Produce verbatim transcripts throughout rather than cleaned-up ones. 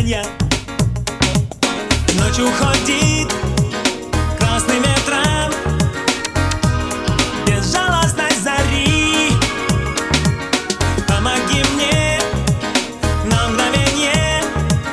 прощанья. Ночь уходит красным ветром безжалостной зари. Помоги мне на мгновение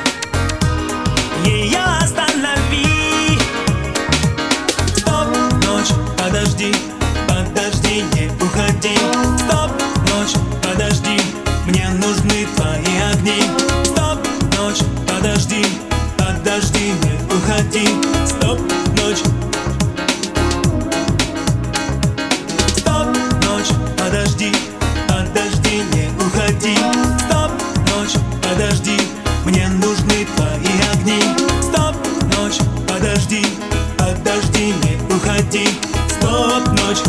ее останови. Стоп, ночь, подожди, подожди, не уходи. Стоп, ночь, подожди, мне нужны твои огни. Стоп, ночь, подожди, подожди, не уходи. Стоп, ночь. Стоп, ночь, подожди, подожди, не уходи. Стоп, ночь, подожди, мне нужны твои огни. Стоп, ночь, подожди, подожди, не уходи. Стоп, ночь.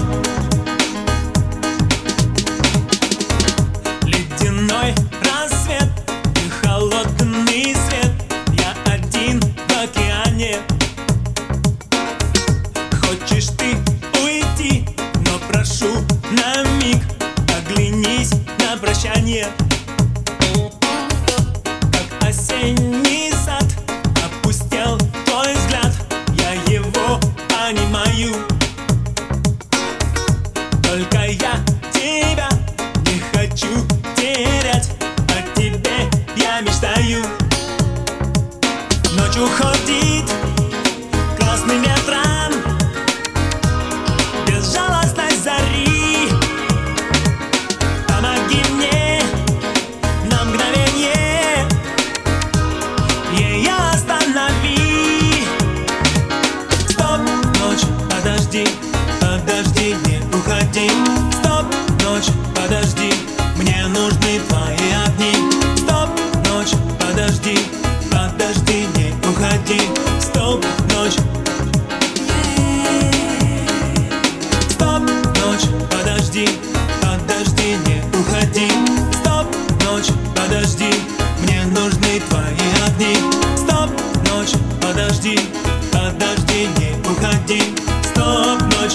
Ледяной рассвет и холодный свет. Я один в океане. Хочешь ты уйти, но прошу на миг оглянись на прощание. Как осенний сад опустел твой взгляд, я его понимаю. Только я тебя не хочу терять, о тебе я мечтаю. Ночь уходит красным ветром безжалостной зари. Помоги мне на мгновение ее останови. Стоп, ночь, подожди, подожди, не уходи. Стоп, ночь, подожди, мне нужны твои огни. Стоп, ночь, подожди, подожди, не уходи. Стоп, ночь. Стоп, ночь, подожди, подожди, не уходи. Стоп, ночь, подожди, мне нужны твои огни. Стоп, ночь, подожди, подожди, не уходи. Стоп, ночь.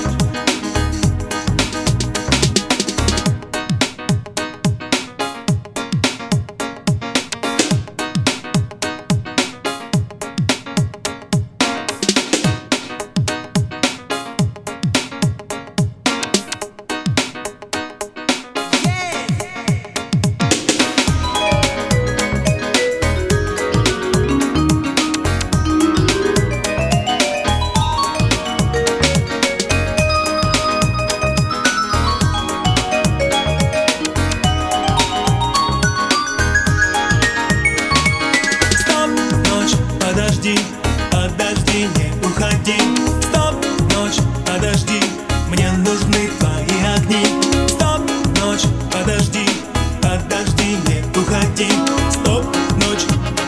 Подожди, подожди, не уходи. Стоп, ночь, подожди, мне нужны твои огни. Стоп, ночь, подожди, подожди, не уходи. Стоп, ночь.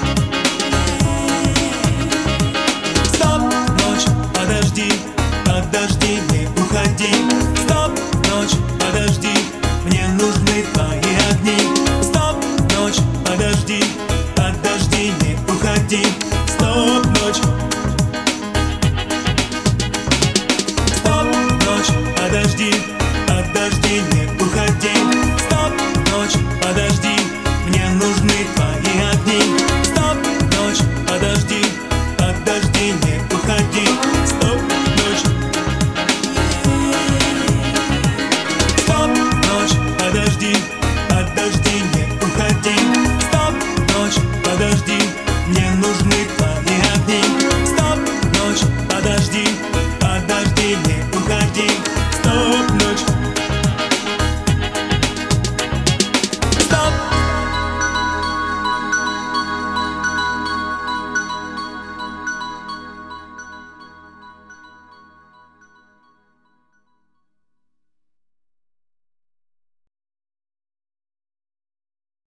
Стоп, ночь, подожди, подожди, не уходи. Стоп, ночь, подожди, мне нужны твои огни. Стоп, ночь, подожди, подожди, не уходи. Стоп.